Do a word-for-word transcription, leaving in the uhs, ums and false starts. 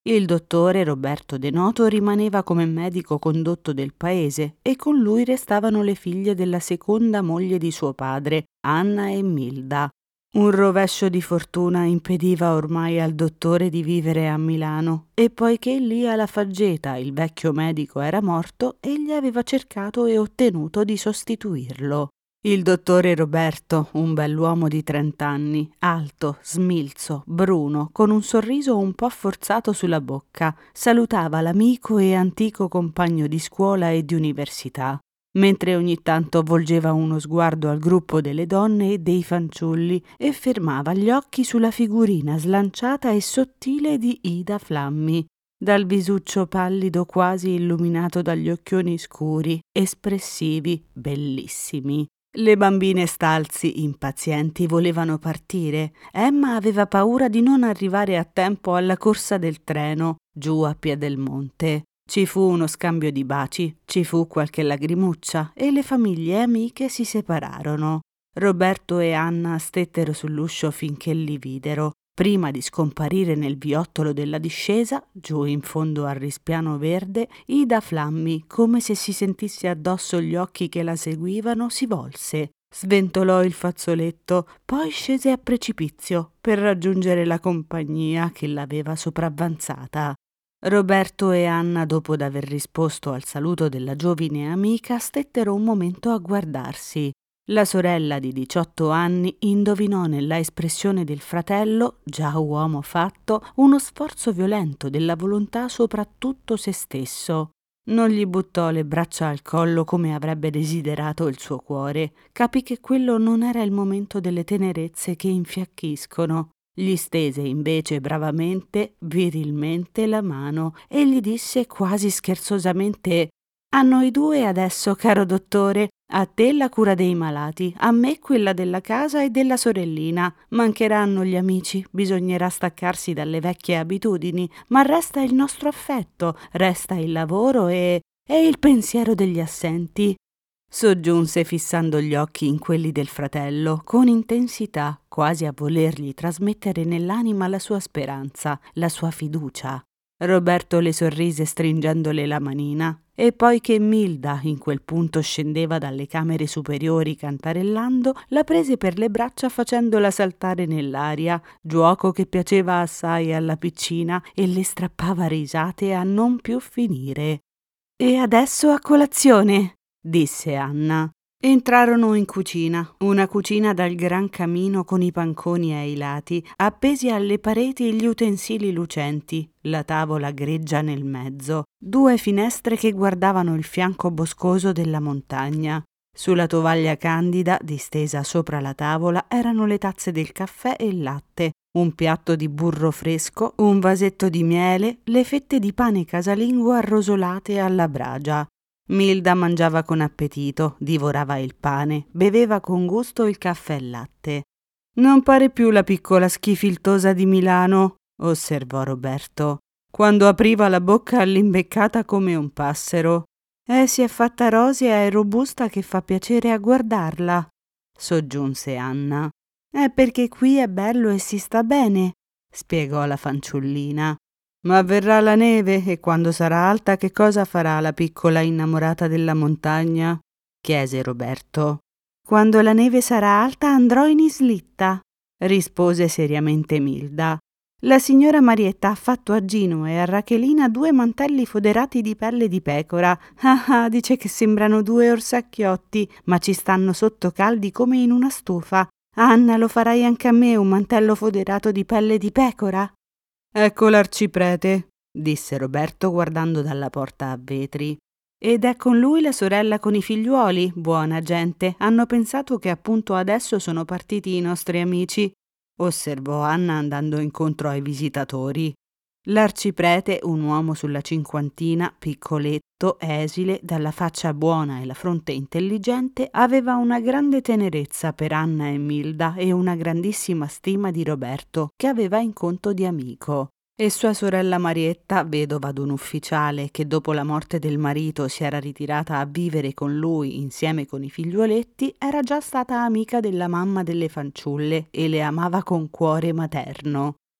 Il dottore Roberto De Noto rimaneva come medico condotto del paese e con lui restavano le figlie della seconda moglie di suo padre, Anna e Milda. Un rovescio di fortuna impediva ormai al dottore di vivere a Milano e poiché lì alla Faggeta il vecchio medico era morto, egli aveva cercato e ottenuto di sostituirlo. Il dottore Roberto, un bell'uomo di trent'anni, alto, smilzo, bruno, con un sorriso un po' forzato sulla bocca, salutava l'amico e antico compagno di scuola e di università, mentre ogni tanto volgeva uno sguardo al gruppo delle donne e dei fanciulli e fermava gli occhi sulla figurina slanciata e sottile di Ida Flammi, dal visuccio pallido quasi illuminato dagli occhioni scuri, espressivi, bellissimi. Le bambine Stalzi, impazienti, volevano partire. Emma aveva paura di non arrivare a tempo alla corsa del treno, giù a Piedemonte. Ci fu uno scambio di baci, ci fu qualche lagrimuccia e le famiglie amiche si separarono. Roberto e Anna stettero sull'uscio finché li videro, prima di scomparire nel viottolo della discesa, giù in fondo al rispiano verde. Ida Flammi, come se si sentisse addosso gli occhi che la seguivano, si volse, sventolò il fazzoletto, poi scese a precipizio per raggiungere la compagnia che l'aveva sopravvanzata. Roberto e Anna, dopo d'aver risposto al saluto della giovine amica, stettero un momento a guardarsi. La sorella di diciotto anni indovinò nella espressione del fratello, già uomo fatto, uno sforzo violento della volontà soprattutto se stesso. Non gli buttò le braccia al collo come avrebbe desiderato il suo cuore. Capì che quello non era il momento delle tenerezze che infiacchiscono. Gli stese invece bravamente, virilmente la mano e gli disse quasi scherzosamente: «A noi due adesso, caro dottore, a te la cura dei malati, a me quella della casa e della sorellina. Mancheranno gli amici, bisognerà staccarsi dalle vecchie abitudini, ma resta il nostro affetto, resta il lavoro e... e il pensiero degli assenti», soggiunse fissando gli occhi in quelli del fratello, con intensità, quasi a volergli trasmettere nell'anima la sua speranza, la sua fiducia. Roberto le sorrise stringendole la manina e poi che Milda in quel punto scendeva dalle camere superiori cantarellando, la prese per le braccia facendola saltare nell'aria, giuoco che piaceva assai alla piccina e le strappava risate a non più finire. «E adesso a colazione», disse Anna. Entrarono in cucina, una cucina dal gran camino con i panconi ai lati, appesi alle pareti gli utensili lucenti, la tavola greggia nel mezzo, due finestre che guardavano il fianco boscoso della montagna. Sulla tovaglia candida, distesa sopra la tavola, erano le tazze del caffè e il latte, un piatto di burro fresco, un vasetto di miele, le fette di pane casalingo arrosolate alla bragia. Milda mangiava con appetito, divorava il pane, beveva con gusto il caffè e latte. «Non pare più la piccola schifiltosa di Milano», osservò Roberto, quando apriva la bocca all'imbeccata come un passero. «Eh, si è fatta rosea e robusta che fa piacere a guardarla», soggiunse Anna. «È perché qui è bello e si sta bene», spiegò la fanciullina. «Ma verrà la neve e quando sarà alta che cosa farà la piccola innamorata della montagna?» chiese Roberto. «Quando la neve sarà alta andrò in islitta», rispose seriamente Milda. «La signora Marietta ha fatto a Gino e a Rachelina due mantelli foderati di pelle di pecora. Ah ah, dice che sembrano due orsacchiotti, ma ci stanno sotto caldi come in una stufa. Anna, lo farai anche a me un mantello foderato di pelle di pecora?» «Ecco l'arciprete», disse Roberto guardando dalla porta a vetri. «Ed è con lui la sorella con i figliuoli, buona gente. Hanno pensato che appunto adesso sono partiti i nostri amici», osservò Anna andando incontro ai visitatori. L'arciprete, un uomo sulla cinquantina, piccoletto, esile, dalla faccia buona e la fronte intelligente, aveva una grande tenerezza per Anna e Milda e una grandissima stima di Roberto, che aveva in conto di amico. E sua sorella Marietta, vedova d'un ufficiale che dopo la morte del marito si era ritirata a vivere con lui insieme con i figliuoletti, era già stata amica della mamma delle fanciulle e le amava con cuore materno.